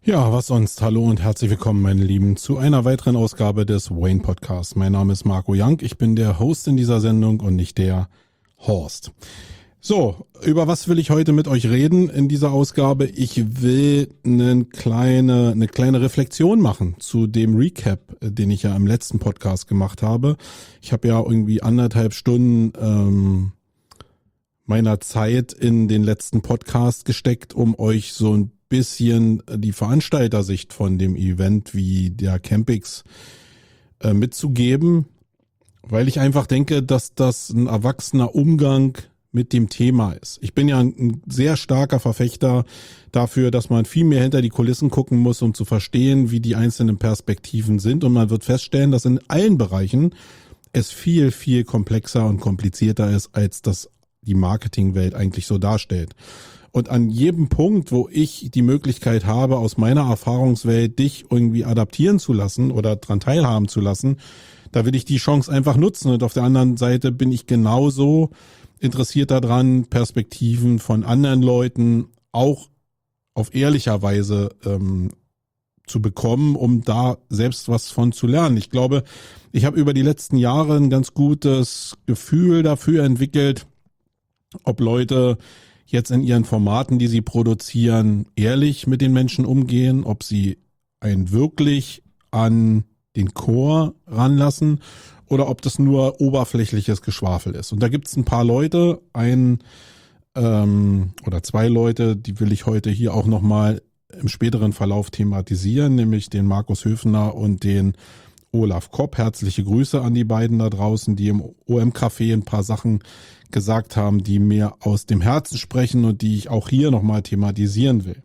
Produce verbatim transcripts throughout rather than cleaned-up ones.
Ja, was sonst? Hallo und herzlich willkommen, meine Lieben, zu einer weiteren Ausgabe des Wayne Podcasts. Mein Name ist Marco Young, ich bin der Host in dieser Sendung und nicht der Horst. So, über was will ich heute mit euch reden in dieser Ausgabe? Ich will eine kleine, eine kleine Reflexion machen zu dem Recap, den ich ja im letzten Podcast gemacht habe. Ich habe ja irgendwie anderthalb Stunden ähm, meiner Zeit in den letzten Podcast gesteckt, um euch so ein bisschen die Veranstaltersicht von dem Event wie der Campix äh, mitzugeben, weil ich einfach denke, dass das ein erwachsener Umgang mit dem Thema ist. Ich bin ja ein sehr starker Verfechter dafür, dass man viel mehr hinter die Kulissen gucken muss, um zu verstehen, wie die einzelnen Perspektiven sind, und man wird feststellen, dass in allen Bereichen es viel, viel komplexer und komplizierter ist, als das die Marketingwelt eigentlich so darstellt. Und an jedem Punkt, wo ich die Möglichkeit habe, aus meiner Erfahrungswelt dich irgendwie adaptieren zu lassen oder dran teilhaben zu lassen, da will ich die Chance einfach nutzen. Und auf der anderen Seite bin ich genauso interessiert daran, Perspektiven von anderen Leuten auch auf ehrlicher Weise ähm, zu bekommen, um da selbst was von zu lernen. Ich glaube, ich habe über die letzten Jahre ein ganz gutes Gefühl dafür entwickelt, ob Leute jetzt in ihren Formaten, die sie produzieren, ehrlich mit den Menschen umgehen, ob sie einen wirklich an den Chor ranlassen oder ob das nur oberflächliches Geschwafel ist. Und da gibt es ein paar Leute, ein ähm, oder zwei Leute, die will ich heute hier auch nochmal im späteren Verlauf thematisieren, nämlich den Markus Höfner und den Olaf Kopp. Herzliche Grüße an die beiden da draußen, die im O M-Café ein paar Sachen gesagt haben, die mir aus dem Herzen sprechen und die ich auch hier nochmal thematisieren will.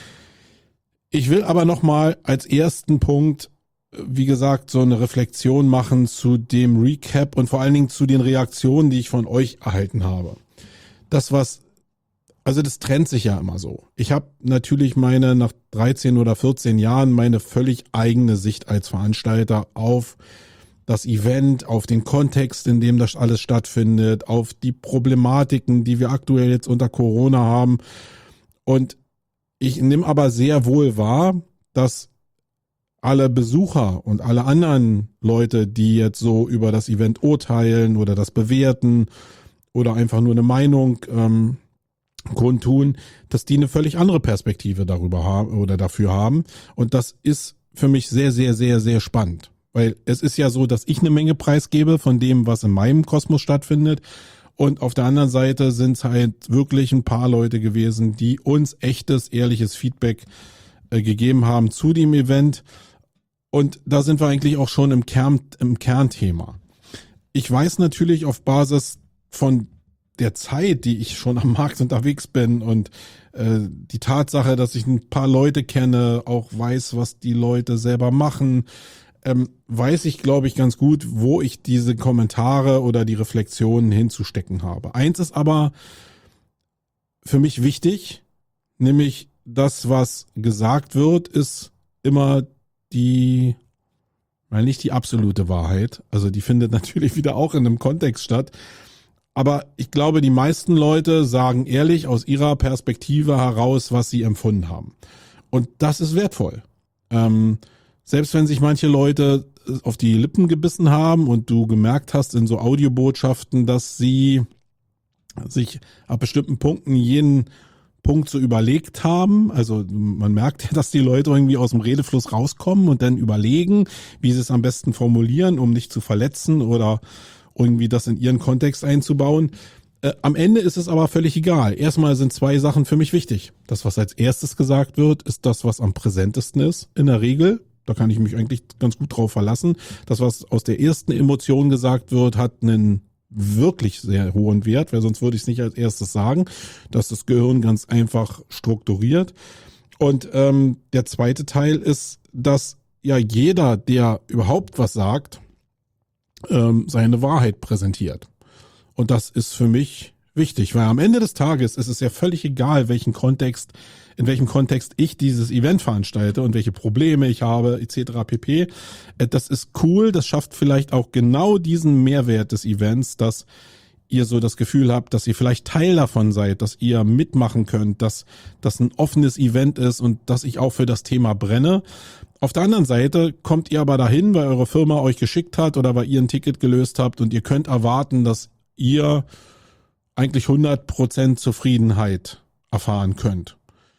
Ich will aber nochmal als ersten Punkt, wie gesagt, so eine Reflexion machen zu dem Recap und vor allen Dingen zu den Reaktionen, die ich von euch erhalten habe. Das, was, also das trennt sich ja immer so. Ich habe natürlich meine, nach dreizehn oder vierzehn Jahren, meine völlig eigene Sicht als Veranstalter auf das Event, auf den Kontext, in dem das alles stattfindet, auf die Problematiken, die wir aktuell jetzt unter Corona haben. Und ich nehme aber sehr wohl wahr, dass alle Besucher und alle anderen Leute, die jetzt so über das Event urteilen oder das bewerten oder einfach nur eine Meinung ähm, kundtun, dass die eine völlig andere Perspektive darüber haben oder dafür haben. Und das ist für mich sehr, sehr, sehr, sehr spannend. Weil es ist ja so, dass ich eine Menge preisgebe von dem, was in meinem Kosmos stattfindet. Und auf der anderen Seite sind es halt wirklich ein paar Leute gewesen, die uns echtes, ehrliches Feedback äh, gegeben haben zu dem Event. Und da sind wir eigentlich auch schon im Kern, im Kernthema. Ich weiß natürlich auf Basis von der Zeit, die ich schon am Markt unterwegs bin und äh, die Tatsache, dass ich ein paar Leute kenne, auch weiß, was die Leute selber machen, ähm, weiß ich, glaube ich, ganz gut, wo ich diese Kommentare oder die Reflexionen hinzustecken habe. Eins ist aber für mich wichtig, nämlich das, was gesagt wird, ist immer die, weil nicht die absolute Wahrheit, also die findet natürlich wieder auch in einem Kontext statt, aber ich glaube, die meisten Leute sagen ehrlich aus ihrer Perspektive heraus, was sie empfunden haben. Und das ist wertvoll. Ähm, Selbst wenn sich manche Leute auf die Lippen gebissen haben und du gemerkt hast in so Audiobotschaften, dass sie sich ab bestimmten Punkten jeden Punkt so überlegt haben. Also man merkt ja, dass die Leute irgendwie aus dem Redefluss rauskommen und dann überlegen, wie sie es am besten formulieren, um nicht zu verletzen oder irgendwie das in ihren Kontext einzubauen. Äh, am Ende ist es aber völlig egal. Erstmal sind zwei Sachen für mich wichtig. Das, was als erstes gesagt wird, ist das, was am präsentesten ist in der Regel. Da kann ich mich eigentlich ganz gut drauf verlassen. Das, was aus der ersten Emotion gesagt wird, hat einen wirklich sehr hohen Wert, weil sonst würde ich es nicht als erstes sagen, dass das Gehirn ganz einfach strukturiert. Und ähm, der zweite Teil ist, dass ja jeder, der überhaupt was sagt, ähm, seine Wahrheit präsentiert. Und das ist für mich wichtig, weil am Ende des Tages ist es ja völlig egal, welchen Kontext, in welchem Kontext ich dieses Event veranstalte und welche Probleme ich habe, et cetera pp. Das ist cool, das schafft vielleicht auch genau diesen Mehrwert des Events, dass ihr so das Gefühl habt, dass ihr vielleicht Teil davon seid, dass ihr mitmachen könnt, dass das ein offenes Event ist und dass ich auch für das Thema brenne. Auf der anderen Seite kommt ihr aber dahin, weil eure Firma euch geschickt hat oder weil ihr ein Ticket gelöst habt und ihr könnt erwarten, dass ihr eigentlich hundert Prozent Zufriedenheit erfahren könnt.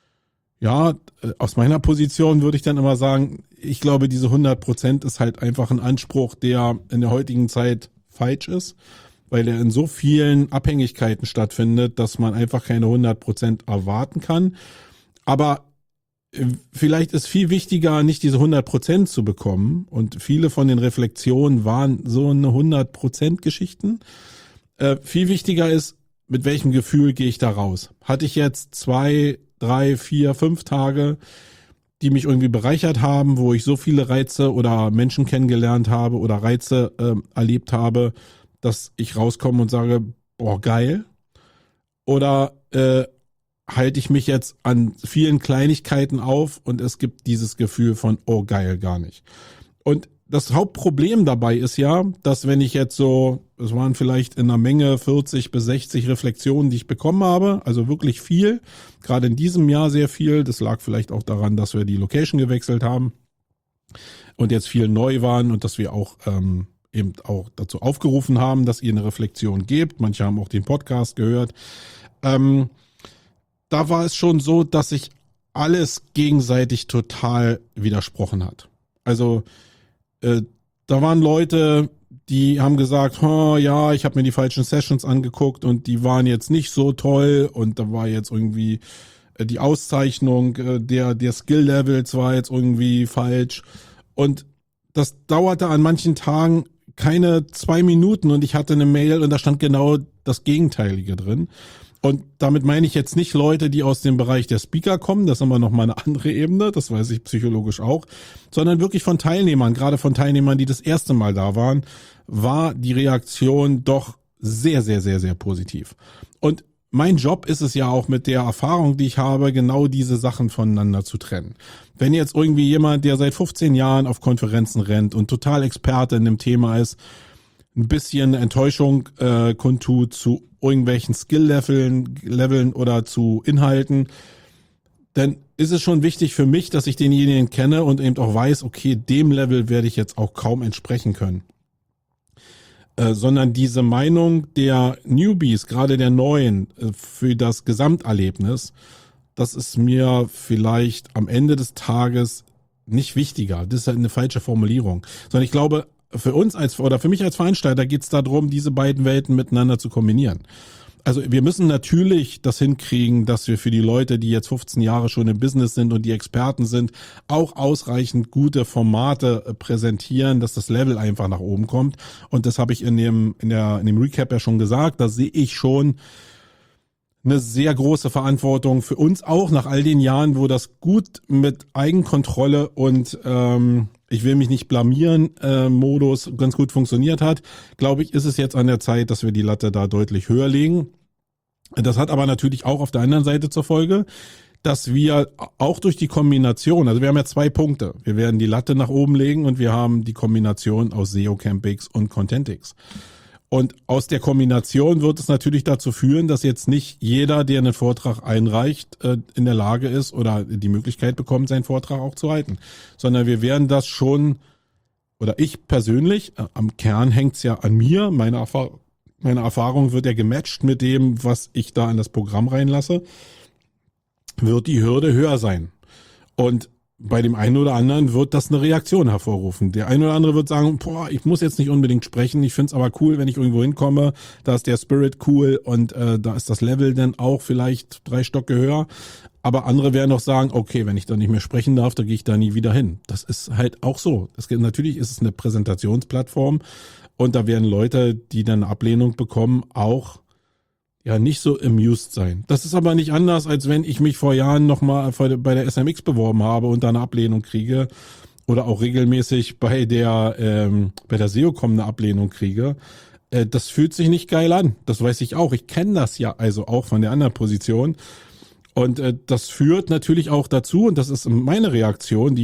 Ja, aus meiner Position würde ich dann immer sagen, ich glaube, diese hundert Prozent ist halt einfach ein Anspruch, der in der heutigen Zeit falsch ist, weil er in so vielen Abhängigkeiten stattfindet, dass man einfach keine hundert Prozent erwarten kann. Aber vielleicht ist viel wichtiger, nicht diese hundert Prozent zu bekommen. Und viele von den Reflexionen waren so eine hundert Prozent Geschichten. Äh, viel wichtiger ist, mit welchem Gefühl gehe ich da raus? Hatte ich jetzt zwei, drei, vier, fünf Tage, die mich irgendwie bereichert haben, wo ich so viele Reize oder Menschen kennengelernt habe oder Reize äh, erlebt habe, dass ich rauskomme und sage, boah, geil. Oder äh, halte ich mich jetzt an vielen Kleinigkeiten auf und es gibt dieses Gefühl von, oh geil, gar nicht. Und das Hauptproblem dabei ist ja, dass wenn ich jetzt so, es waren vielleicht in einer Menge vierzig bis sechzig Reflexionen, die ich bekommen habe, also wirklich viel, gerade in diesem Jahr sehr viel, das lag vielleicht auch daran, dass wir die Location gewechselt haben und jetzt viel neu waren und dass wir auch ähm, eben auch dazu aufgerufen haben, dass ihr eine Reflexion gebt. Manche haben auch den Podcast gehört. Ähm, da war es schon so, dass sich alles gegenseitig total widersprochen hat. Also äh, da waren Leute, die haben gesagt, oh, ja, ich habe mir die falschen Sessions angeguckt und die waren jetzt nicht so toll und da war jetzt irgendwie äh, die Auszeichnung äh, der, der Skill-Levels war jetzt irgendwie falsch und das dauerte an manchen Tagen keine zwei Minuten und ich hatte eine Mail und da stand genau das Gegenteilige drin. Und damit meine ich jetzt nicht Leute, die aus dem Bereich der Speaker kommen, das ist aber nochmal eine andere Ebene, das weiß ich psychologisch auch, sondern wirklich von Teilnehmern, gerade von Teilnehmern, die das erste Mal da waren, war die Reaktion doch sehr, sehr, sehr, sehr positiv. Und mein Job ist es ja auch mit der Erfahrung, die ich habe, genau diese Sachen voneinander zu trennen. Wenn jetzt irgendwie jemand, der seit fünfzehn Jahren auf Konferenzen rennt und total Experte in dem Thema ist, ein bisschen Enttäuschung äh, kundtut zu irgendwelchen Skill-Leveln Leveln oder zu Inhalten, dann ist es schon wichtig für mich, dass ich denjenigen kenne und eben auch weiß, okay, dem Level werde ich jetzt auch kaum entsprechen können. Äh, sondern diese Meinung der Newbies, gerade der Neuen, äh, für das Gesamterlebnis, das ist mir vielleicht am Ende des Tages nicht wichtiger. Das ist halt eine falsche Formulierung. Sondern ich glaube, für uns als oder für mich als Veranstalter geht es darum, diese beiden Welten miteinander zu kombinieren. Also wir müssen natürlich das hinkriegen, dass wir für die Leute, die jetzt fünfzehn Jahre schon im Business sind und die Experten sind, auch ausreichend gute Formate präsentieren, dass das Level einfach nach oben kommt. Und das habe ich in dem in der in dem Recap ja schon gesagt. Da sehe ich schon eine sehr große Verantwortung für uns auch nach all den Jahren, wo das gut mit Eigenkontrolle und ähm, ich will mich nicht blamieren, äh, Modus ganz gut funktioniert hat, glaube ich, ist es jetzt an der Zeit, dass wir die Latte da deutlich höher legen. Das hat aber natürlich auch auf der anderen Seite zur Folge, dass wir auch durch die Kombination, also wir haben ja zwei Punkte, wir werden die Latte nach oben legen und wir haben die Kombination aus S E O Campix und Contentix. Und aus der Kombination wird es natürlich dazu führen, dass jetzt nicht jeder, der einen Vortrag einreicht, in der Lage ist oder die Möglichkeit bekommt, seinen Vortrag auch zu halten. Sondern wir werden das schon, oder ich persönlich, am Kern hängt's ja an mir, meine Erfahrung, meine Erfahrung wird ja gematcht mit dem, was ich da in das Programm reinlasse, wird die Hürde höher sein. Und bei dem einen oder anderen wird das eine Reaktion hervorrufen. Der eine oder andere wird sagen, boah, ich muss jetzt nicht unbedingt sprechen, ich find's aber cool, wenn ich irgendwo hinkomme, da ist der Spirit cool und äh, da ist das Level dann auch vielleicht drei Stocke höher. Aber andere werden auch sagen, okay, wenn ich da nicht mehr sprechen darf, dann gehe ich da nie wieder hin. Das ist halt auch so. Das, natürlich ist es eine Präsentationsplattform und da werden Leute, die dann eine Ablehnung bekommen, auch ja nicht so amused sein. Das ist aber nicht anders, als wenn ich mich vor Jahren nochmal bei der S M X beworben habe und da eine Ablehnung kriege oder auch regelmäßig bei der ähm, bei der S E O-Com eine Ablehnung kriege. Äh, das fühlt sich nicht geil an. Das weiß ich auch. Ich kenne das ja also auch von der anderen Position. Und äh, das führt natürlich auch dazu, und das ist meine Reaktion, die ich dann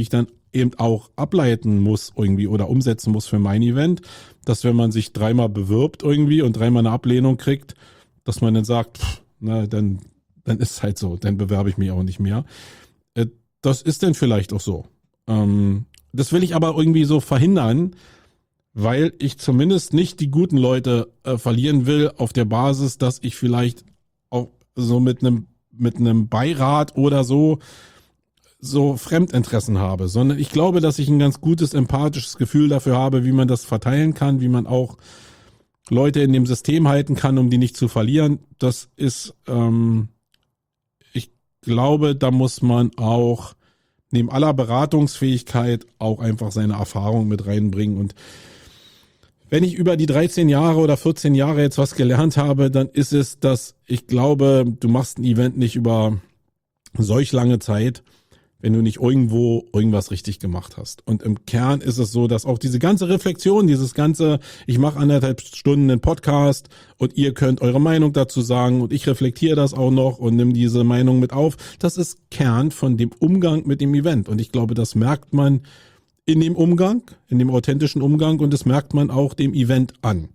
eben auch ableiten muss irgendwie oder umsetzen muss für mein Event, dass wenn man sich dreimal bewirbt irgendwie und dreimal eine Ablehnung kriegt, dass man dann sagt, pff, na, dann, dann ist es halt so, dann bewerbe ich mich auch nicht mehr. Äh, das ist dann vielleicht auch so. Ähm, das will ich aber irgendwie so verhindern, weil ich zumindest nicht die guten Leute äh, verlieren will auf der Basis, dass ich vielleicht auch so mit einem mit einem Beirat oder so so Fremdinteressen habe, sondern ich glaube, dass ich ein ganz gutes empathisches Gefühl dafür habe, wie man das verteilen kann, wie man auch Leute in dem System halten kann, um die nicht zu verlieren. Das ist, ähm, ich glaube, da muss man auch neben aller Beratungsfähigkeit auch einfach seine Erfahrung mit reinbringen. Und wenn ich über die dreizehn Jahre oder vierzehn Jahre jetzt was gelernt habe, dann ist es, dass ich glaube, du machst ein Event nicht über solch lange Zeit, wenn du nicht irgendwo irgendwas richtig gemacht hast. Und im Kern ist es so, dass auch diese ganze Reflexion, dieses ganze, ich mache anderthalb Stunden einen Podcast und ihr könnt eure Meinung dazu sagen und ich reflektiere das auch noch und nimm diese Meinung mit auf, das ist Kern von dem Umgang mit dem Event. Und ich glaube, das merkt man in dem Umgang, in dem authentischen Umgang und das merkt man auch dem Event an.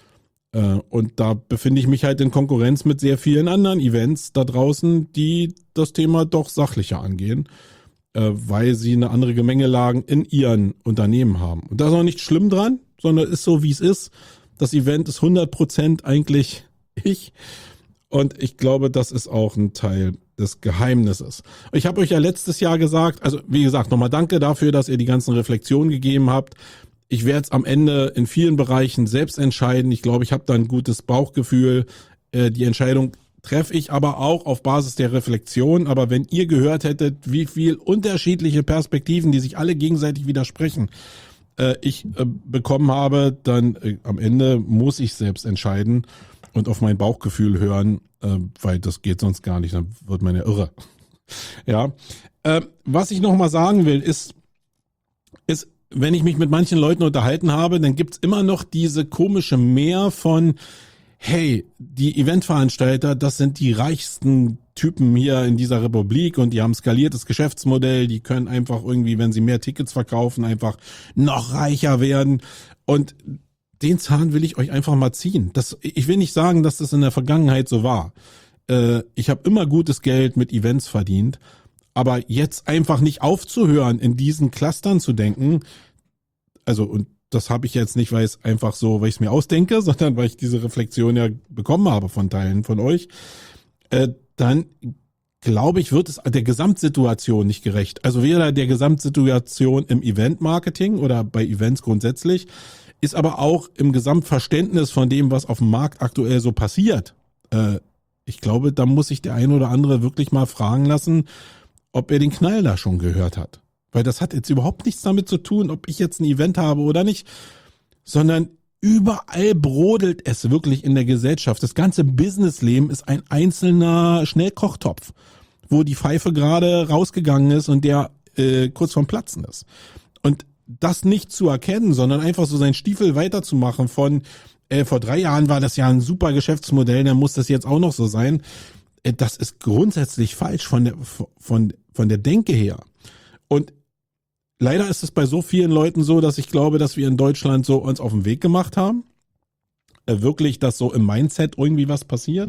Und da befinde ich mich halt in Konkurrenz mit sehr vielen anderen Events da draußen, die das Thema doch sachlicher angehen, weil sie eine andere Gemengelage in ihren Unternehmen haben. Und da ist auch nicht schlimm dran, sondern ist so, wie es ist. Das Event ist hundert Prozent eigentlich ich. Und ich glaube, das ist auch ein Teil des Geheimnisses. Ich habe euch ja letztes Jahr gesagt, also wie gesagt, nochmal danke dafür, dass ihr die ganzen Reflexionen gegeben habt. Ich werde es am Ende in vielen Bereichen selbst entscheiden. Ich glaube, ich habe da ein gutes Bauchgefühl. Die Entscheidung treffe ich aber auch auf Basis der Reflexion. Aber wenn ihr gehört hättet, wie viel unterschiedliche Perspektiven, die sich alle gegenseitig widersprechen, ich bekommen habe, dann am Ende muss ich selbst entscheiden und auf mein Bauchgefühl hören, weil das geht sonst gar nicht, dann wird man ja irre. Ja, was ich noch mal sagen will, ist, ist, wenn ich mich mit manchen Leuten unterhalten habe, dann gibt's immer noch diese komische Mehr von, hey, die Eventveranstalter, das sind die reichsten Typen hier in dieser Republik und die haben skaliertes Geschäftsmodell, die können einfach irgendwie, wenn sie mehr Tickets verkaufen, einfach noch reicher werden. Und den Zahn will ich euch einfach mal ziehen. Das, ich will nicht sagen, dass das in der Vergangenheit so war. Äh, ich habe immer gutes Geld mit Events verdient. Aber jetzt einfach nicht aufzuhören, in diesen Clustern zu denken, also und das habe ich jetzt nicht, weil es einfach so, weil ich es mir ausdenke, sondern weil ich diese Reflexion ja bekommen habe von Teilen von euch, äh, dann glaube ich, wird es der Gesamtsituation nicht gerecht. Also weder der Gesamtsituation im Event-Marketing oder bei Events grundsätzlich, ist aber auch im Gesamtverständnis von dem, was auf dem Markt aktuell so passiert. Äh, ich glaube, da muss sich der ein oder andere wirklich mal fragen lassen, ob er den Knall da schon gehört hat. Weil das hat jetzt überhaupt nichts damit zu tun, ob ich jetzt ein Event habe oder nicht, sondern überall brodelt es wirklich in der Gesellschaft. Das ganze Businessleben ist ein einzelner Schnellkochtopf, wo die Pfeife gerade rausgegangen ist und der äh, kurz vorm Platzen ist. Und das nicht zu erkennen, sondern einfach so seinen Stiefel weiterzumachen von, äh, vor drei Jahren war das ja ein super Geschäftsmodell, dann muss das jetzt auch noch so sein. Äh, das ist grundsätzlich falsch von der, von, von der Denke her. Und leider ist es bei so vielen Leuten so, dass ich glaube, dass wir in Deutschland so uns auf den Weg gemacht haben. Äh, wirklich, dass so im Mindset irgendwie was passiert.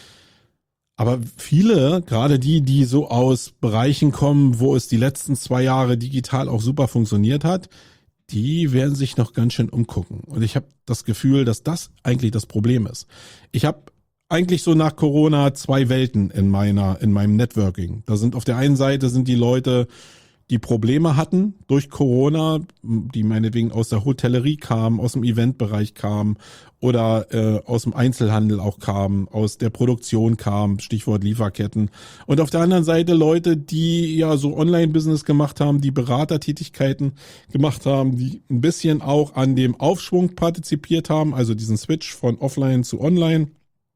Aber viele, gerade die, die so aus Bereichen kommen, wo es die letzten zwei Jahre digital auch super funktioniert hat, die werden sich noch ganz schön umgucken. Und ich habe das Gefühl, dass das eigentlich das Problem ist. Ich habe eigentlich so nach Corona zwei Welten in meiner, in meinem Networking. Da sind auf der einen Seite sind die Leute, die Probleme hatten durch Corona, die meinetwegen aus der Hotellerie kamen, aus dem Eventbereich kamen oder äh, aus dem Einzelhandel auch kamen, aus der Produktion kamen, Stichwort Lieferketten. Und auf der anderen Seite Leute, die ja so Online-Business gemacht haben, die Beratertätigkeiten gemacht haben, die ein bisschen auch an dem Aufschwung partizipiert haben, also diesen Switch von Offline zu Online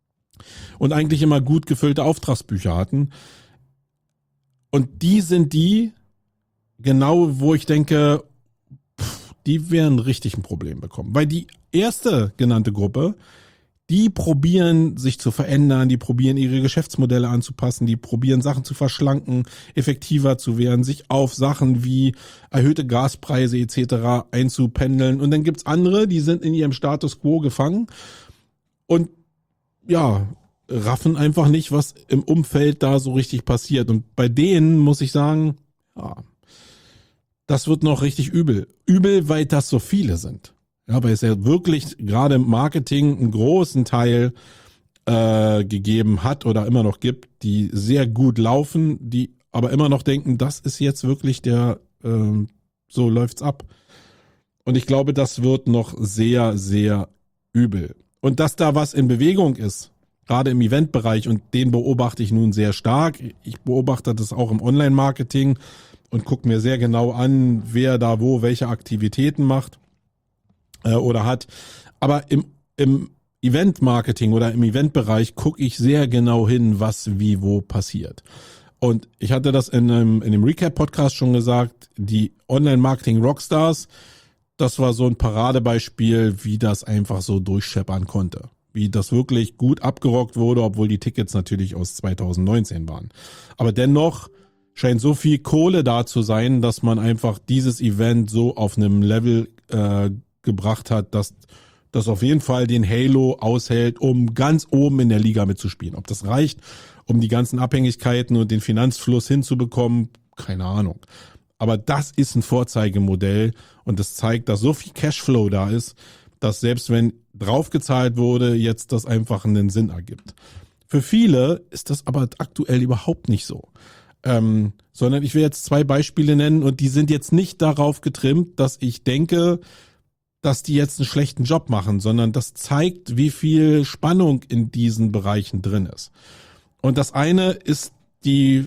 und eigentlich immer gut gefüllte Auftragsbücher hatten. Und die sind die, genau, wo ich denke, pff, die werden richtig ein Problem bekommen. Weil die erste genannte Gruppe, die probieren sich zu verändern, die probieren ihre Geschäftsmodelle anzupassen, die probieren Sachen zu verschlanken, effektiver zu werden, sich auf Sachen wie erhöhte Gaspreise et cetera einzupendeln. Und dann gibt's andere, die sind in ihrem Status quo gefangen und ja, raffen einfach nicht, was im Umfeld da so richtig passiert. Und bei denen muss ich sagen, ja, das wird noch richtig übel. Übel, weil das so viele sind. Ja, weil es ja wirklich gerade im Marketing einen großen Teil äh, gegeben hat oder immer noch gibt, die sehr gut laufen, die aber immer noch denken, das ist jetzt wirklich der, äh, so läuft's ab. Und ich glaube, das wird noch sehr, sehr übel. Und dass da was in Bewegung ist, gerade im Eventbereich, und den beobachte ich nun sehr stark. Ich beobachte das auch im Online-Marketing und gucke mir sehr genau an, wer da wo welche Aktivitäten macht äh, oder hat. Aber im, im Event-Marketing oder im Eventbereich gucke ich sehr genau hin, was wie wo passiert. Und ich hatte das in einem, in dem Recap-Podcast schon gesagt, die Online-Marketing-Rockstars, das war so ein Paradebeispiel, wie das einfach so durchscheppern konnte. Wie das wirklich gut abgerockt wurde, obwohl die Tickets natürlich aus zwanzig neunzehn waren. Aber dennoch scheint so viel Kohle da zu sein, dass man einfach dieses Event so auf einem Level äh, gebracht hat, dass das auf jeden Fall den Halo aushält, um ganz oben in der Liga mitzuspielen. Ob das reicht, um die ganzen Abhängigkeiten und den Finanzfluss hinzubekommen, keine Ahnung. Aber das ist ein Vorzeigemodell und das zeigt, dass so viel Cashflow da ist, dass selbst wenn draufgezahlt wurde, jetzt das einfach einen Sinn ergibt. Für viele ist das aber aktuell überhaupt nicht so. Ähm, sondern ich will jetzt zwei Beispiele nennen und die sind jetzt nicht darauf getrimmt, dass ich denke, dass die jetzt einen schlechten Job machen, sondern das zeigt, wie viel Spannung in diesen Bereichen drin ist. Und das eine ist die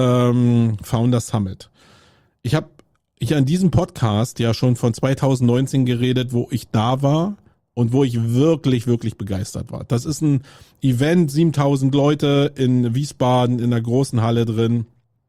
ähm, Founder Summit. Ich habe ich an diesem Podcast ja schon von zwanzig neunzehn geredet, wo ich da war und wo ich wirklich, wirklich begeistert war. Das ist ein Event, siebentausend Leute in Wiesbaden in einer großen Halle drin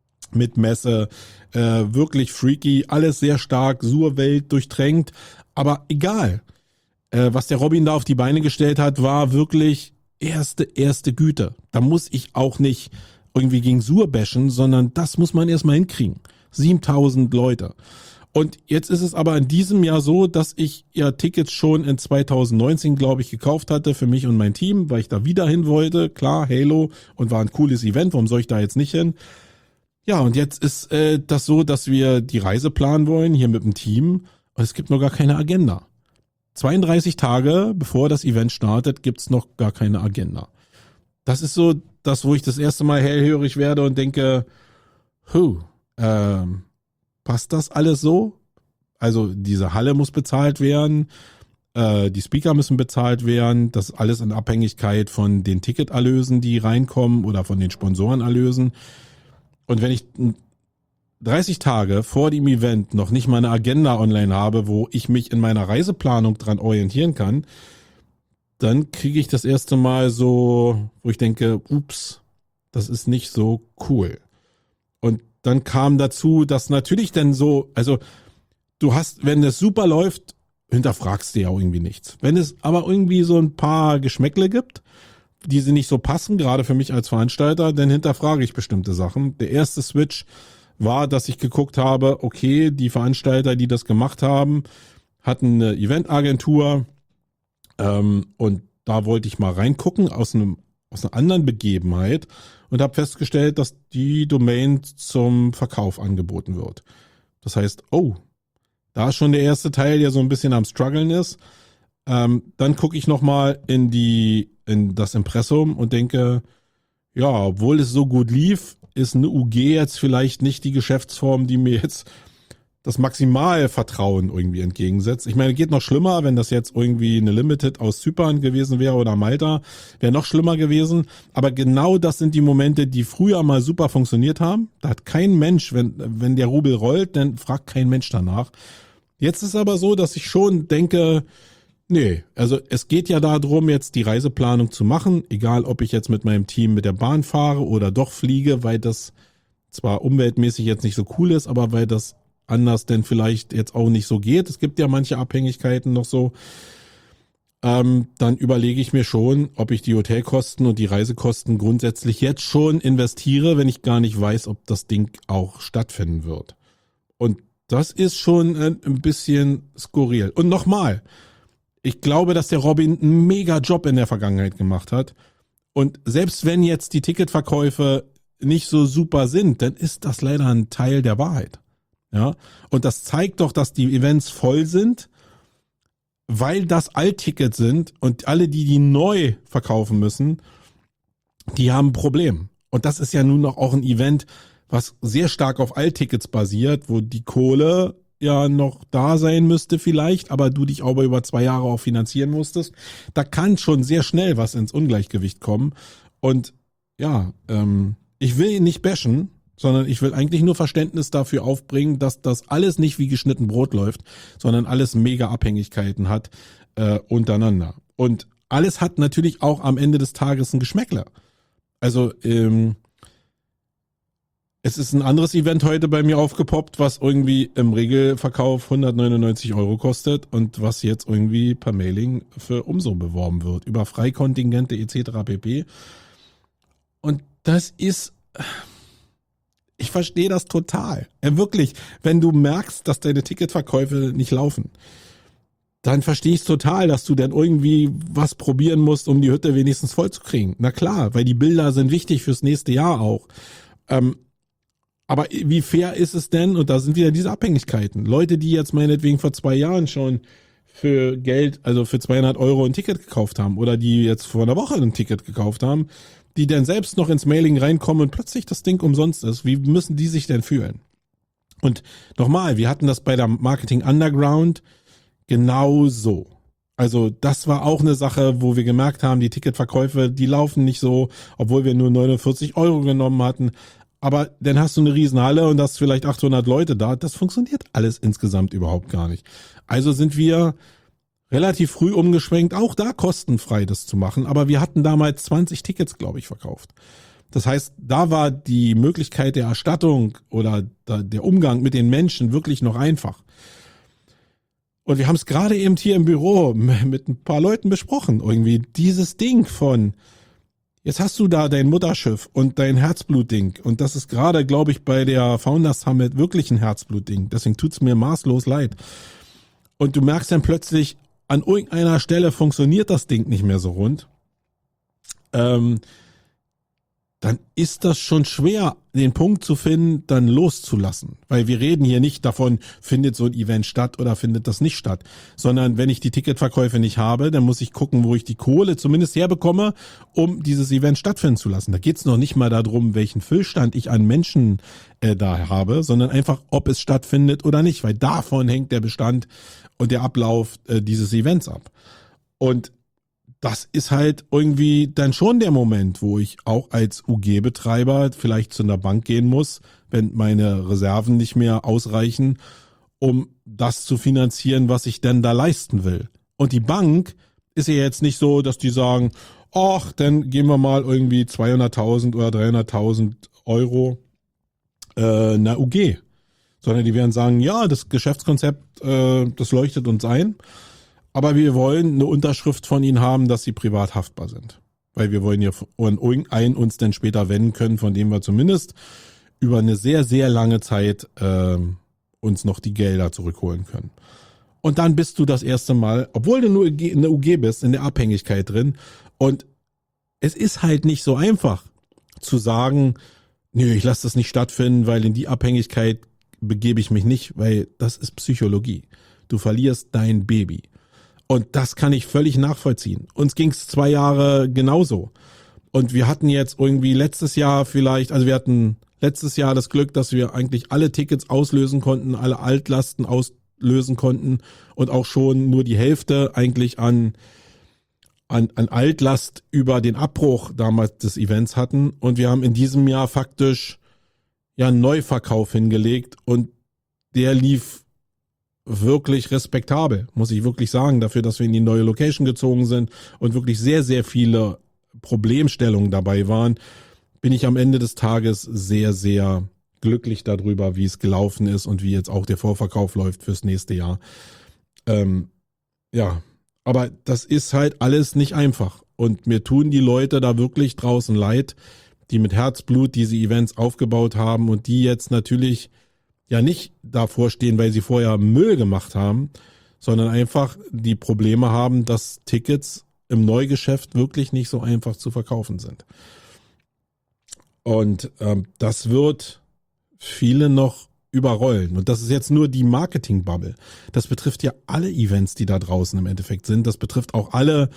mit Messe, äh, wirklich freaky, alles sehr stark, Surwelt durchtränkt, aber egal. Äh, was der Robin da auf die Beine gestellt hat, war wirklich erste, erste Güte. Da muss ich auch nicht irgendwie gegen Sur bashen, sondern das muss man erstmal hinkriegen. siebentausend Leute. Und jetzt ist es aber in diesem Jahr so, dass ich ja Tickets schon in zwanzig neunzehn, glaube ich, gekauft hatte für mich und mein Team, weil ich da wieder hin wollte. Klar, Halo und war ein cooles Event, warum soll ich da jetzt nicht hin? Ja, und jetzt ist äh, das so, dass wir die Reise planen wollen, hier mit dem Team, und es gibt noch gar keine Agenda. zweiunddreißig Tage, bevor das Event startet, gibt's noch gar keine Agenda. Das ist so das, wo ich das erste Mal hellhörig werde und denke, huh, ähm, passt das alles so? Also diese Halle muss bezahlt werden, äh, die Speaker müssen bezahlt werden, das ist alles in Abhängigkeit von den Ticketerlösen, die reinkommen oder von den Sponsorenerlösen. Und wenn ich dreißig Tage vor dem Event noch nicht mal eine Agenda online habe, wo ich mich in meiner Reiseplanung dran orientieren kann, dann kriege ich das erste Mal so, wo ich denke, ups, das ist nicht so cool. Und dann kam dazu, dass natürlich dann so, also du hast, wenn das super läuft, hinterfragst du ja irgendwie nichts. Wenn es aber irgendwie so ein paar Geschmäckle gibt, die sie nicht so passen, gerade für mich als Veranstalter, dann hinterfrage ich bestimmte Sachen. Der erste Switch war, dass ich geguckt habe, okay, die Veranstalter, die das gemacht haben, hatten eine Eventagentur, ähm, und da wollte ich mal reingucken aus einem aus einer anderen Begebenheit und habe festgestellt, dass die Domain zum Verkauf angeboten wird. Das heißt, oh, da ist schon der erste Teil, der so ein bisschen am struggeln ist. Ähm, dann gucke ich nochmal in die in das Impressum und denke, ja, obwohl es so gut lief, ist eine U G jetzt vielleicht nicht die Geschäftsform, die mir jetzt das Maximalvertrauen irgendwie entgegensetzt. Ich meine, geht noch schlimmer, wenn das jetzt irgendwie eine Limited aus Zypern gewesen wäre oder Malta, wäre noch schlimmer gewesen. Aber genau das sind die Momente, die früher mal super funktioniert haben. Da hat kein Mensch, wenn, wenn der Rubel rollt, dann fragt kein Mensch danach. Jetzt ist aber so, dass ich schon denke, nee, also es geht ja darum, jetzt die Reiseplanung zu machen, egal ob ich jetzt mit meinem Team mit der Bahn fahre oder doch fliege, weil das zwar umweltmäßig jetzt nicht so cool ist, aber weil das anders denn vielleicht jetzt auch nicht so geht. Es gibt ja manche Abhängigkeiten noch so. ähm, dann überlege ich mir schon, ob ich die Hotelkosten und die Reisekosten grundsätzlich jetzt schon investiere, wenn ich gar nicht weiß, ob das Ding auch stattfinden wird. Und das ist schon ein, ein bisschen skurril. Und nochmal, ich glaube, dass der Robin einen mega Job in der Vergangenheit gemacht hat. Und selbst wenn jetzt die Ticketverkäufe nicht so super sind, dann ist das leider ein Teil der Wahrheit. Ja, und das zeigt doch, dass die Events voll sind, weil das Alttickets sind und alle, die die neu verkaufen müssen, die haben ein Problem. Und das ist ja nun noch auch ein Event, was sehr stark auf Alttickets basiert, wo die Kohle ja noch da sein müsste vielleicht, aber du dich aber über zwei Jahre auch finanzieren musstest. Da kann schon sehr schnell was ins Ungleichgewicht kommen. Und ja, ähm, ich will ihn nicht bashen, sondern ich will eigentlich nur Verständnis dafür aufbringen, dass das alles nicht wie geschnitten Brot läuft, sondern alles mega Abhängigkeiten hat äh, untereinander. Und alles hat natürlich auch am Ende des Tages ein Geschmäckler. Also ähm, es ist ein anderes Event heute bei mir aufgepoppt, was irgendwie im Regelverkauf hundertneunundneunzig Euro kostet und was jetzt irgendwie per Mailing für umso beworben wird, über Freikontingente et cetera pp. Und das ist... Ich verstehe das total. Ja, wirklich, wenn du merkst, dass deine Ticketverkäufe nicht laufen, dann verstehe ich es total, dass du dann irgendwie was probieren musst, um die Hütte wenigstens voll zu kriegen. Na klar, weil die Bilder sind wichtig fürs nächste Jahr auch. Ähm, aber wie fair ist es denn? Und da sind wieder diese Abhängigkeiten. Leute, die jetzt meinetwegen vor zwei Jahren schon für Geld, also für zweihundert Euro ein Ticket gekauft haben oder die jetzt vor einer Woche ein Ticket gekauft haben, die dann selbst noch ins Mailing reinkommen und plötzlich das Ding umsonst ist. Wie müssen die sich denn fühlen? Und nochmal, wir hatten das bei der Marketing Underground genauso. Also das war auch eine Sache, wo wir gemerkt haben, die Ticketverkäufe, die laufen nicht so, obwohl wir nur neunundvierzig Euro genommen hatten. Aber dann hast du eine Riesenhalle und hast vielleicht achthundert Leute da. Das funktioniert alles insgesamt überhaupt gar nicht. Also sind wir relativ früh umgeschwenkt, auch da kostenfrei das zu machen. Aber wir hatten damals zwanzig Tickets, glaube ich, verkauft. Das heißt, da war die Möglichkeit der Erstattung oder der Umgang mit den Menschen wirklich noch einfach. Und wir haben es gerade eben hier im Büro mit ein paar Leuten besprochen. Irgendwie dieses Ding von, jetzt hast du da dein Mutterschiff und dein Herzblutding. Und das ist gerade, glaube ich, bei der Founders Summit wirklich ein Herzblutding. Deswegen tut's mir maßlos leid. Und du merkst dann plötzlich, an irgendeiner Stelle funktioniert das Ding nicht mehr so rund. Ähm, dann ist das schon schwer, den Punkt zu finden, dann loszulassen. Weil wir reden hier nicht davon, findet so ein Event statt oder findet das nicht statt. Sondern wenn ich die Ticketverkäufe nicht habe, dann muss ich gucken, wo ich die Kohle zumindest herbekomme, um dieses Event stattfinden zu lassen. Da geht's noch nicht mal darum, welchen Füllstand ich an Menschen äh, da habe, sondern einfach, ob es stattfindet oder nicht. Weil davon hängt der Bestand und der Ablauf äh, dieses Events ab. Und das ist halt irgendwie dann schon der Moment, wo ich auch als U G-Betreiber vielleicht zu einer Bank gehen muss, wenn meine Reserven nicht mehr ausreichen, um das zu finanzieren, was ich denn da leisten will. Und die Bank ist ja jetzt nicht so, dass die sagen, ach, dann geben wir mal irgendwie zweihunderttausend oder dreihunderttausend Euro äh, einer U G. Sondern die werden sagen, ja, das Geschäftskonzept, äh, das leuchtet uns ein. Aber wir wollen eine Unterschrift von ihnen haben, dass sie privat haftbar sind. Weil wir wollen ja an irgendeinen uns dann später wenden können, von dem wir zumindest über eine sehr, sehr lange Zeit äh, uns noch die Gelder zurückholen können. Und dann bist du das erste Mal, obwohl du nur in der U G bist, in der Abhängigkeit drin. Und es ist halt nicht so einfach zu sagen, nö, ich lasse das nicht stattfinden, weil in die Abhängigkeit begebe ich mich nicht, weil das ist Psychologie. Du verlierst dein Baby. Und das kann ich völlig nachvollziehen. Uns ging es zwei Jahre genauso. Und wir hatten jetzt irgendwie letztes Jahr vielleicht, also wir hatten letztes Jahr das Glück, dass wir eigentlich alle Tickets auslösen konnten, alle Altlasten auslösen konnten und auch schon nur die Hälfte eigentlich an, an, an Altlast über den Abbruch damals des Events hatten. Und wir haben in diesem Jahr faktisch ja einen Neuverkauf hingelegt und der lief wirklich respektabel, muss ich wirklich sagen, dafür, dass wir in die neue Location gezogen sind und wirklich sehr, sehr viele Problemstellungen dabei waren, bin ich am Ende des Tages sehr, sehr glücklich darüber, wie es gelaufen ist und wie jetzt auch der Vorverkauf läuft fürs nächste Jahr. Ähm, ja, Aber das ist halt alles nicht einfach. Und mir tun die Leute da wirklich draußen leid, die mit Herzblut diese Events aufgebaut haben und die jetzt natürlich ja nicht davor stehen, weil sie vorher Müll gemacht haben, sondern einfach die Probleme haben, dass Tickets im Neugeschäft wirklich nicht so einfach zu verkaufen sind. Und ähm, das wird viele noch überrollen. Und das ist jetzt nur die Marketing-Bubble. Das betrifft ja alle Events, die da draußen im Endeffekt sind. Das betrifft auch alle,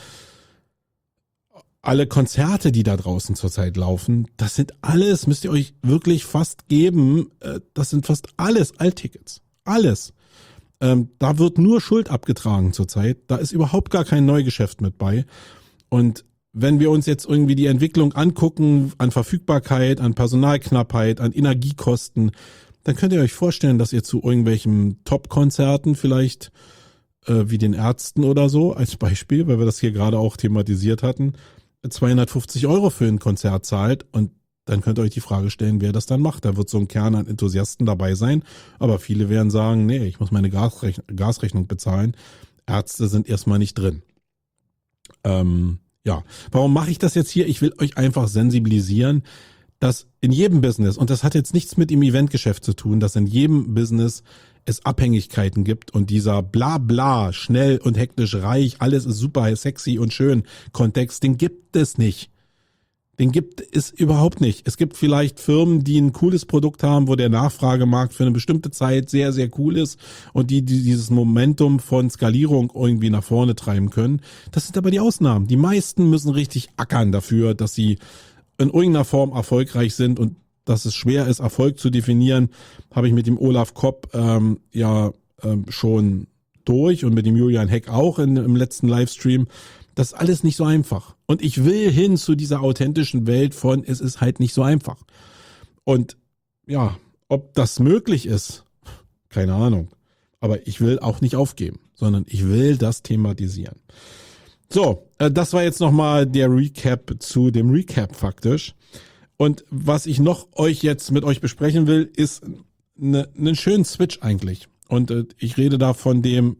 alle Konzerte, die da draußen zurzeit laufen. Das sind alles, müsst ihr euch wirklich fast geben, das sind fast alles Alttickets. Alles. Ähm, da wird nur Schuld abgetragen zurzeit. Da ist überhaupt gar kein Neugeschäft mit bei. Und wenn wir uns jetzt irgendwie die Entwicklung angucken, an Verfügbarkeit, an Personalknappheit, an Energiekosten, dann könnt ihr euch vorstellen, dass ihr zu irgendwelchen Top-Konzerten vielleicht, äh, wie den Ärzten oder so, als Beispiel, weil wir das hier gerade auch thematisiert hatten, zweihundertfünfzig Euro für ein Konzert zahlt. Und dann könnt ihr euch die Frage stellen, wer das dann macht. Da wird so ein Kern an Enthusiasten dabei sein, aber viele werden sagen, nee, ich muss meine Gasrechn- Gasrechnung bezahlen. Ärzte sind erstmal nicht drin. Ähm, ja, warum mache ich das jetzt hier? Ich will euch einfach sensibilisieren, dass in jedem Business, und das hat jetzt nichts mit dem Eventgeschäft zu tun, dass in jedem Business es Abhängigkeiten gibt und dieser bla bla, schnell und hektisch reich, alles ist super sexy und schön Kontext, den gibt es nicht. Den gibt es überhaupt nicht. Es gibt vielleicht Firmen, die ein cooles Produkt haben, wo der Nachfragemarkt für eine bestimmte Zeit sehr, sehr cool ist und die, die dieses Momentum von Skalierung irgendwie nach vorne treiben können. Das sind aber die Ausnahmen. Die meisten müssen richtig ackern dafür, dass sie in irgendeiner Form erfolgreich sind, und dass es schwer ist, Erfolg zu definieren, habe ich mit dem Olaf Kopp ähm, ja ähm, schon durch und mit dem Julian Heck auch in, im letzten Livestream. Das ist alles nicht so einfach. Und ich will hin zu dieser authentischen Welt von, es ist halt nicht so einfach. Und ja, ob das möglich ist, keine Ahnung. Aber ich will auch nicht aufgeben, sondern ich will das thematisieren. So, äh, das war jetzt nochmal der Recap zu dem Recap faktisch. Und was ich noch euch jetzt mit euch besprechen will, ist ne, einen schönen Switch eigentlich. Und äh, ich rede da von dem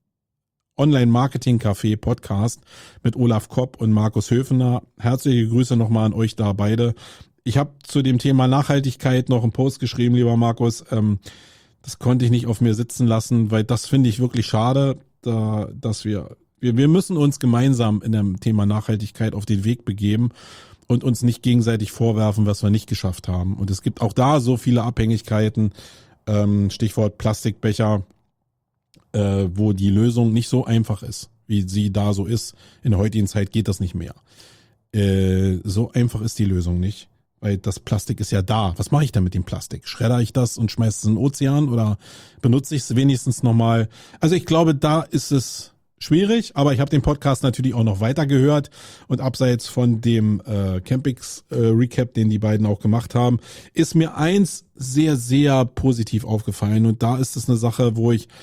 Online-Marketing-Café-Podcast mit Olaf Kopp und Markus Höfener. Herzliche Grüße nochmal an euch da beide. Ich habe zu dem Thema Nachhaltigkeit noch einen Post geschrieben, lieber Markus. Ähm, das konnte ich nicht auf mir sitzen lassen, weil das finde ich wirklich schade, da, dass wir, wir, wir müssen uns gemeinsam in dem Thema Nachhaltigkeit auf den Weg begeben und uns nicht gegenseitig vorwerfen, was wir nicht geschafft haben. Und es gibt auch da so viele Abhängigkeiten, ähm, Stichwort Plastikbecher, äh, wo die Lösung nicht so einfach ist, wie sie da so ist. In der heutigen Zeit geht das nicht mehr. Äh, so einfach ist die Lösung nicht, weil das Plastik ist ja da. Was mache ich denn mit dem Plastik? Schredder ich das und schmeiße es in den Ozean oder benutze ich es wenigstens nochmal? Also ich glaube, da ist es schwierig, aber ich habe den Podcast natürlich auch noch weiter gehört und abseits von dem äh, Campix äh, Recap, den die beiden auch gemacht haben, ist mir eins sehr, sehr positiv aufgefallen, und da ist es eine Sache, wo ich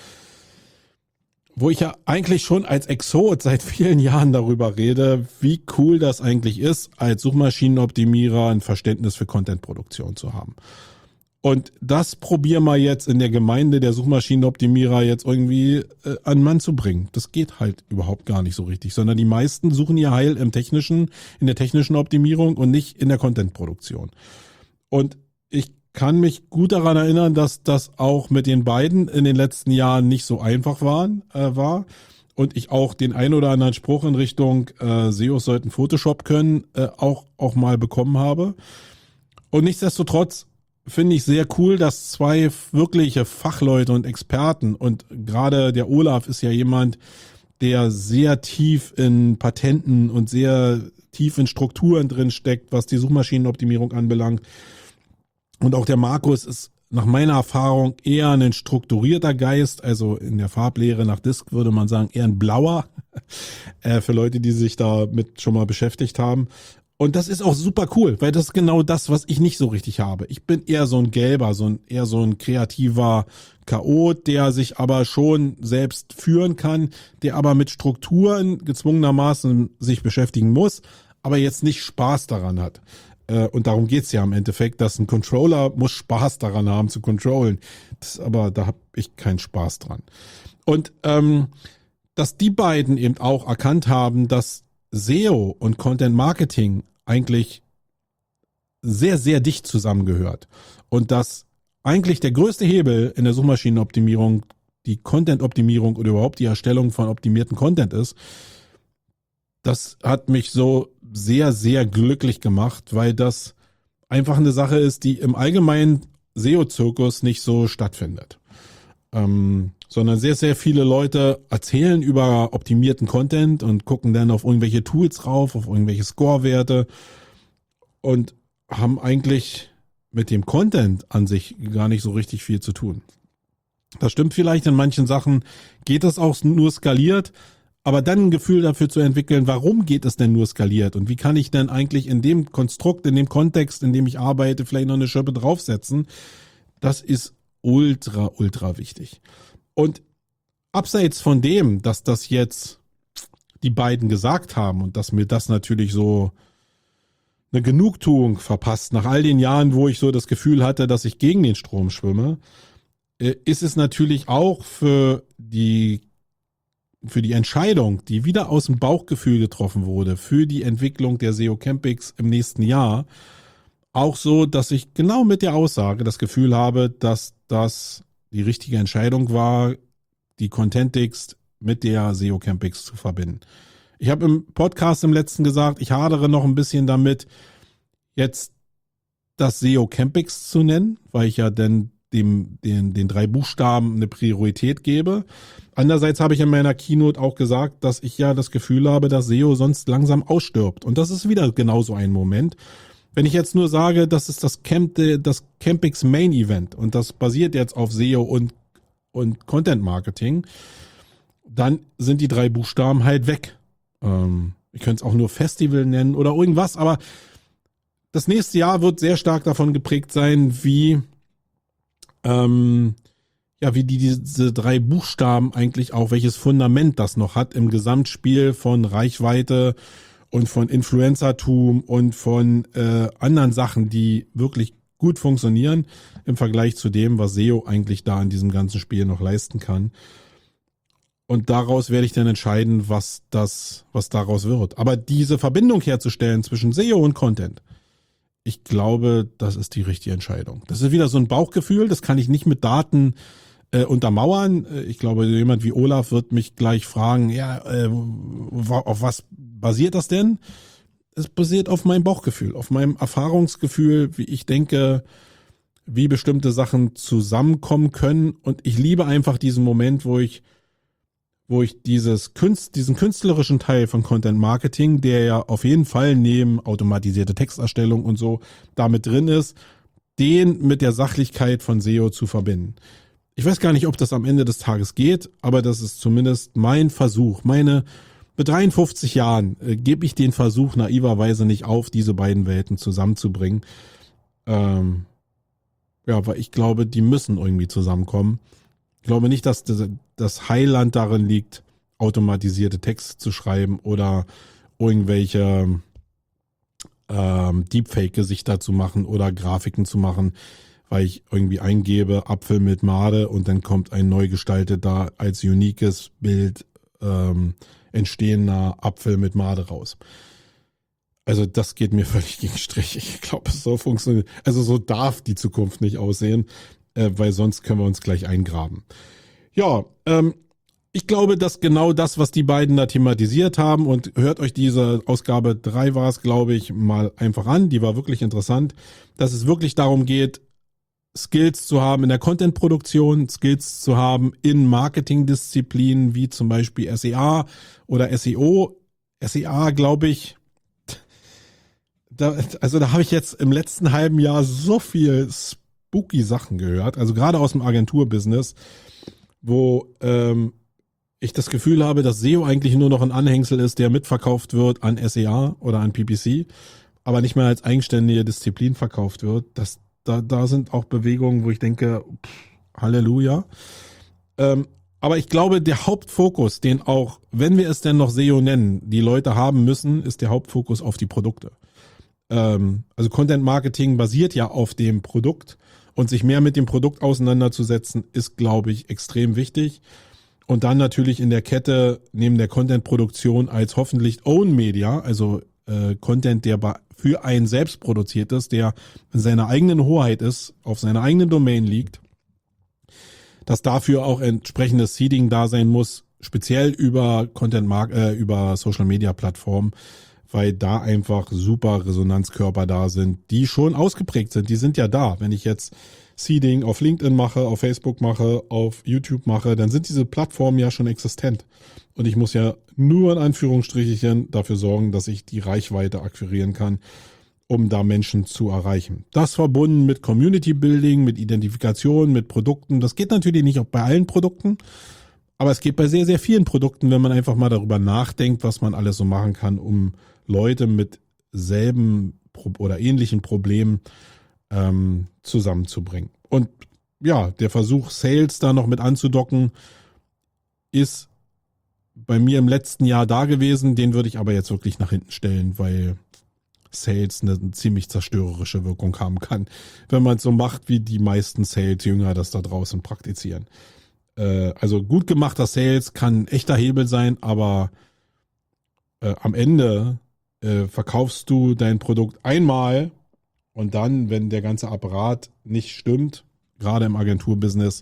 wo ich ja eigentlich schon als Exot seit vielen Jahren darüber rede, wie cool das eigentlich ist, als Suchmaschinenoptimierer ein Verständnis für Contentproduktion zu haben. Und das probieren wir jetzt in der Gemeinde der Suchmaschinenoptimierer jetzt irgendwie äh, an Mann zu bringen. Das geht halt überhaupt gar nicht so richtig, sondern die meisten suchen ihr Heil im technischen, in der technischen Optimierung und nicht in der Contentproduktion. Und ich kann mich gut daran erinnern, dass das auch mit den beiden in den letzten Jahren nicht so einfach waren, äh, war. Und ich auch den ein oder anderen Spruch in Richtung äh, S E Os sollten Photoshop können, äh, auch, auch mal bekommen habe. Und nichtsdestotrotz finde ich sehr cool, dass zwei wirkliche Fachleute und Experten, und gerade der Olaf ist ja jemand, der sehr tief in Patenten und sehr tief in Strukturen drin steckt, was die Suchmaschinenoptimierung anbelangt. Und auch der Markus ist nach meiner Erfahrung eher ein strukturierter Geist, also in der Farblehre nach Disk würde man sagen eher ein blauer, äh, für Leute, die sich damit schon mal beschäftigt haben. Und das ist auch super cool, weil das ist genau das, was ich nicht so richtig habe. Ich bin eher so ein Gelber, so ein eher so ein kreativer Chaot, der sich aber schon selbst führen kann, der aber mit Strukturen gezwungenermaßen sich beschäftigen muss, aber jetzt nicht Spaß daran hat. Und darum geht's ja im Endeffekt, dass ein Controller muss Spaß daran haben zu controllen. Das, aber da habe ich keinen Spaß dran. Und ähm, dass die beiden eben auch erkannt haben, dass S E O und Content Marketing eigentlich sehr, sehr dicht zusammengehört. Und dass eigentlich der größte Hebel in der Suchmaschinenoptimierung die Content-Optimierung oder überhaupt die Erstellung von optimierten Content ist. Das hat mich so sehr, sehr glücklich gemacht, weil das einfach eine Sache ist, die im allgemeinen S E O-Zirkus nicht so stattfindet. Ähm, sondern sehr, sehr viele Leute erzählen über optimierten Content und gucken dann auf irgendwelche Tools rauf, auf irgendwelche Score-Werte und haben eigentlich mit dem Content an sich gar nicht so richtig viel zu tun. Das stimmt vielleicht, in manchen Sachen geht es auch nur skaliert, aber dann ein Gefühl dafür zu entwickeln, warum geht es denn nur skaliert und wie kann ich denn eigentlich in dem Konstrukt, in dem Kontext, in dem ich arbeite, vielleicht noch eine Schippe draufsetzen, das ist ultra, ultra wichtig. Und abseits von dem, dass das jetzt die beiden gesagt haben und dass mir das natürlich so eine Genugtuung verpasst, nach all den Jahren, wo ich so das Gefühl hatte, dass ich gegen den Strom schwimme, ist es natürlich auch für die, für die Entscheidung, die wieder aus dem Bauchgefühl getroffen wurde, für die Entwicklung der S E O Campix im nächsten Jahr, auch so, dass ich genau mit der Aussage das Gefühl habe, dass das die richtige Entscheidung war, die Contentix mit der S E O Campix zu verbinden. Ich habe im Podcast im letzten gesagt, ich hadere noch ein bisschen damit, jetzt das S E O Campix zu nennen, weil ich ja dann dem, den, den drei Buchstaben eine Priorität gebe. Andererseits habe ich in meiner Keynote auch gesagt, dass ich ja das Gefühl habe, dass S E O sonst langsam ausstirbt. Und das ist wieder genauso ein Moment. Wenn ich jetzt nur sage, das ist das Camp, das Campix Main Event und das basiert jetzt auf S E O und, und Content Marketing, dann sind die drei Buchstaben halt weg. Ähm, ich könnte es auch nur Festival nennen oder irgendwas, aber das nächste Jahr wird sehr stark davon geprägt sein, wie ähm, ja, wie die diese drei Buchstaben eigentlich auch, welches Fundament das noch hat im Gesamtspiel von Reichweite und von Influencertum und von äh, anderen Sachen, die wirklich gut funktionieren im Vergleich zu dem, was S E O eigentlich da in diesem ganzen Spiel noch leisten kann. Und daraus werde ich dann entscheiden, was das, was daraus wird. Aber diese Verbindung herzustellen zwischen S E O und Content, ich glaube, das ist die richtige Entscheidung. Das ist wieder so ein Bauchgefühl, das kann ich nicht mit Daten äh, untermauern. Ich glaube, jemand wie Olaf wird mich gleich fragen, ja, äh, auf was basiert das denn? Es basiert auf meinem Bauchgefühl, auf meinem Erfahrungsgefühl, wie ich denke, wie bestimmte Sachen zusammenkommen können. Und ich liebe einfach diesen Moment, wo ich wo ich dieses Künst, diesen künstlerischen Teil von Content Marketing, der ja auf jeden Fall neben automatisierte Texterstellung und so damit drin ist, den mit der Sachlichkeit von S E O zu verbinden. Ich weiß gar nicht, ob das am Ende des Tages geht, aber das ist zumindest mein Versuch. Meine, mit dreiundfünfzig Jahren äh, gebe ich den Versuch naiverweise nicht auf, diese beiden Welten zusammenzubringen. Ähm, ja, weil ich glaube, die müssen irgendwie zusammenkommen. Ich glaube nicht, dass das Heiland darin liegt, automatisierte Texte zu schreiben oder irgendwelche ähm, Deepfake-Gesichter zu machen oder Grafiken zu machen, weil ich irgendwie eingebe Apfel mit Made und dann kommt ein neu gestalteter, als uniques Bild ähm, entstehender Apfel mit Made raus. Also das geht mir völlig gegen Strich. Ich glaube, so funktioniert, also so darf die Zukunft nicht aussehen, äh, weil sonst können wir uns gleich eingraben. Ja, ähm, ich glaube, dass genau das, was die beiden da thematisiert haben, und hört euch diese Ausgabe drei war es, glaube ich, mal einfach an, die war wirklich interessant, dass es wirklich darum geht, Skills zu haben in der Content-Produktion, Skills zu haben in Marketingdisziplinen wie zum Beispiel S E A oder S E O. S E A, glaube ich, da, also da habe ich jetzt im letzten halben Jahr so viel spooky Sachen gehört, also gerade aus dem Agenturbusiness, wo ähm, ich das Gefühl habe, dass S E O eigentlich nur noch ein Anhängsel ist, der mitverkauft wird an S E A oder an P P C, aber nicht mehr als eigenständige Disziplin verkauft wird. Das, da, da sind auch Bewegungen, wo ich denke, pff, Halleluja. Ähm, aber ich glaube, der Hauptfokus, den auch, wenn wir es denn noch S E O nennen, die Leute haben müssen, ist der Hauptfokus auf die Produkte. Ähm, also Content Marketing basiert ja auf dem Produkt und sich mehr mit dem Produkt auseinanderzusetzen, ist, glaube ich, extrem wichtig. Und dann natürlich in der Kette neben der Content-Produktion als hoffentlich Own Media, also äh, Content, der für einen selbst produziert ist, der in seiner eigenen Hoheit ist, auf seiner eigenen Domain liegt, dass dafür auch entsprechendes Seeding da sein muss, speziell über Content Mark äh, über Social Media Plattformen, weil da einfach super Resonanzkörper da sind, die schon ausgeprägt sind. Die sind ja da. Wenn ich jetzt Seeding auf LinkedIn mache, auf Facebook mache, auf YouTube mache, dann sind diese Plattformen ja schon existent. Und ich muss ja nur in Anführungsstrichen dafür sorgen, dass ich die Reichweite akquirieren kann, um da Menschen zu erreichen. Das verbunden mit Community Building, mit Identifikation, mit Produkten. Das geht natürlich nicht auch bei allen Produkten, aber es geht bei sehr, sehr vielen Produkten, wenn man einfach mal darüber nachdenkt, was man alles so machen kann, um Leute mit selben oder ähnlichen Problemen ähm, zusammenzubringen. Und ja, der Versuch, Sales da noch mit anzudocken, ist bei mir im letzten Jahr da gewesen. Den würde ich aber jetzt wirklich nach hinten stellen, weil Sales eine ziemlich zerstörerische Wirkung haben kann, wenn man es so macht, wie die meisten Sales-Jünger das da draußen praktizieren. Äh, also gut gemachter Sales kann ein echter Hebel sein, aber äh, am Ende äh, verkaufst du dein Produkt einmal und dann, wenn der ganze Apparat nicht stimmt, gerade im Agenturbusiness,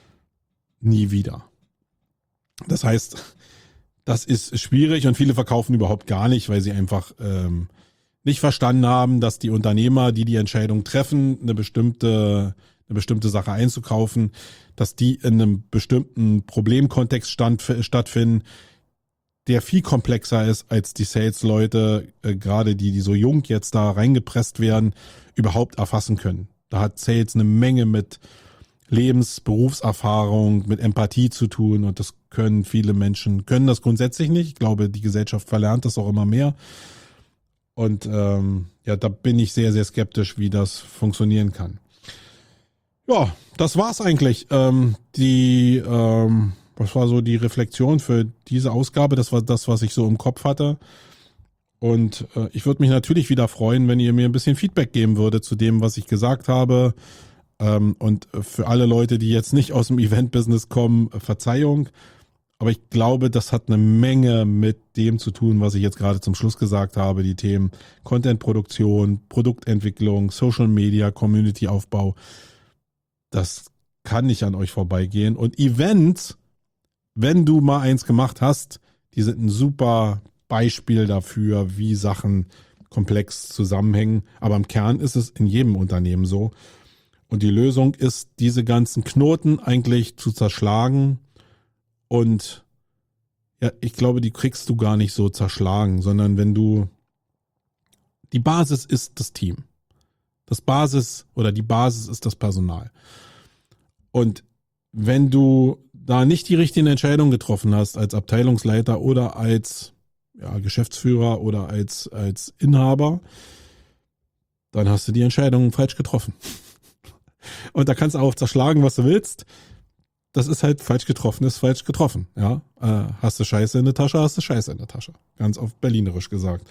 nie wieder. Das heißt, das ist schwierig und viele verkaufen überhaupt gar nicht, weil sie einfach ähm, nicht verstanden haben, dass die Unternehmer, die die Entscheidung treffen, eine bestimmte, eine bestimmte Sache einzukaufen, dass die in einem bestimmten Problemkontext stand, stattfinden, der viel komplexer ist, als die Sales-Leute, äh, gerade die, die so jung jetzt da reingepresst werden, überhaupt erfassen können. Da hat Sales eine Menge mit Lebens-, Berufserfahrung, mit Empathie zu tun und das können viele Menschen, können das grundsätzlich nicht. Ich glaube, die Gesellschaft verlernt das auch immer mehr. Und ähm, ja, da bin ich sehr, sehr skeptisch, wie das funktionieren kann. Ja, das war's eigentlich. Ähm, die, ähm, was war so die Reflexion für diese Ausgabe? Das war das, was ich so im Kopf hatte. Und äh, ich würde mich natürlich wieder freuen, wenn ihr mir ein bisschen Feedback geben würdet zu dem, was ich gesagt habe. Ähm, und für alle Leute, die jetzt nicht aus dem Event-Business kommen, Verzeihung. Aber ich glaube, das hat eine Menge mit dem zu tun, was ich jetzt gerade zum Schluss gesagt habe. Die Themen Content-Produktion, Produktentwicklung, Social Media, Community-Aufbau. Das kann nicht an euch vorbeigehen. Und Events, wenn du mal eins gemacht hast, die sind ein super Beispiel dafür, wie Sachen komplex zusammenhängen. Aber im Kern ist es in jedem Unternehmen so. Und die Lösung ist, diese ganzen Knoten eigentlich zu zerschlagen. Und ja, ich glaube, die kriegst du gar nicht so zerschlagen, sondern wenn du, die Basis ist das Team. Das Basis oder die Basis ist das Personal. Und wenn du da nicht die richtigen Entscheidungen getroffen hast als Abteilungsleiter oder als ja, Geschäftsführer oder als, als Inhaber, dann hast du die Entscheidungen falsch getroffen. Und da kannst du auch zerschlagen, was du willst. Das ist halt falsch getroffen, ist falsch getroffen. Ja, äh, hast du Scheiße in der Tasche, hast du Scheiße in der Tasche. Ganz auf Berlinerisch gesagt.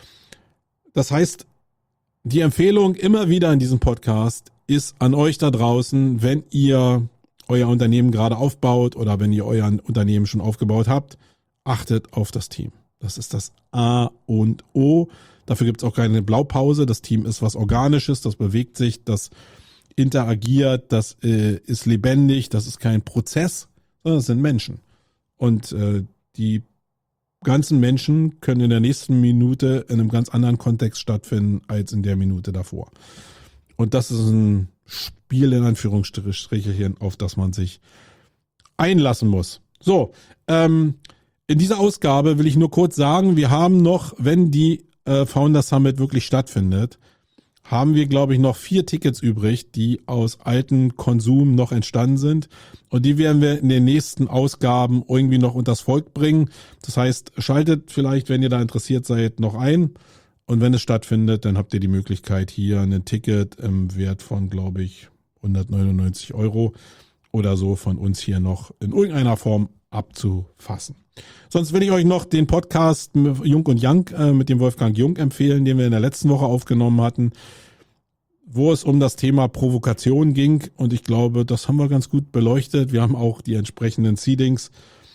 Das heißt, die Empfehlung immer wieder in diesem Podcast ist an euch da draußen, wenn ihr euer Unternehmen gerade aufbaut oder wenn ihr euer Unternehmen schon aufgebaut habt, achtet auf das Team. Das ist das A und O. Dafür gibt es auch keine Blaupause. Das Team ist was Organisches, das bewegt sich, das interagiert, das äh, ist lebendig, das ist kein Prozess, sondern es sind Menschen. Und äh, die ganzen Menschen können in der nächsten Minute in einem ganz anderen Kontext stattfinden als in der Minute davor. Und das ist ein Spiel in Anführungsstrichen, auf das man sich einlassen muss. So, ähm, in dieser Ausgabe will ich nur kurz sagen, wir haben noch, wenn die äh, Founder Summit wirklich stattfindet, haben wir, glaube ich, noch vier Tickets übrig, die aus alten Konsum noch entstanden sind. Und die werden wir in den nächsten Ausgaben irgendwie noch unters Volk bringen. Das heißt, schaltet vielleicht, wenn ihr da interessiert seid, noch ein. Und wenn es stattfindet, dann habt ihr die Möglichkeit, hier ein Ticket im Wert von, glaube ich, hundertneunundneunzig Euro oder so von uns hier noch in irgendeiner Form abzufassen. Sonst will ich euch noch den Podcast Jung und Young äh, mit dem Wolfgang Jung empfehlen, den wir in der letzten Woche aufgenommen hatten, wo es um das Thema Provokation ging. Und ich glaube, das haben wir ganz gut beleuchtet. Wir haben auch die entsprechenden Seedings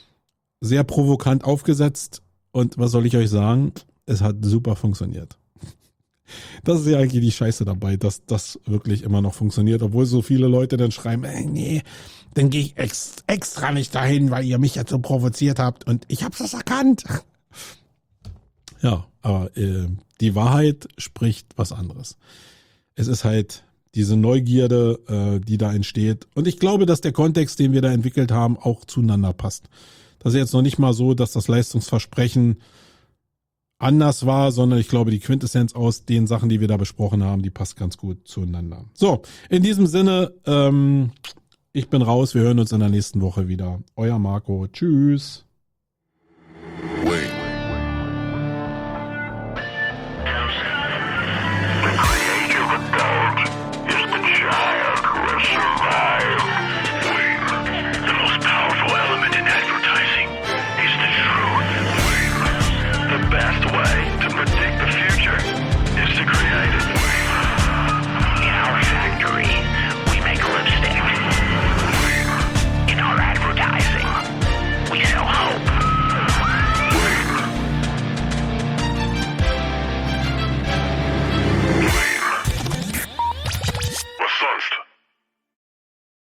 sehr provokant aufgesetzt und was soll ich euch sagen? Es hat super funktioniert. Das ist ja eigentlich die Scheiße dabei, dass das wirklich immer noch funktioniert, obwohl so viele Leute dann schreiben, ey, nee, dann gehe ich ex extra nicht dahin, weil ihr mich jetzt so provoziert habt und ich hab's das erkannt. Ja, aber äh, die Wahrheit spricht was anderes. Es ist halt diese Neugierde, äh, die da entsteht. Und ich glaube, dass der Kontext, den wir da entwickelt haben, auch zueinander passt. Das ist jetzt noch nicht mal so, dass das Leistungsversprechen anders war, sondern ich glaube, die Quintessenz aus den Sachen, die wir da besprochen haben, die passt ganz gut zueinander. So, in diesem Sinne, ähm, ich bin raus. Wir hören uns in der nächsten Woche wieder. Euer Marco. Tschüss.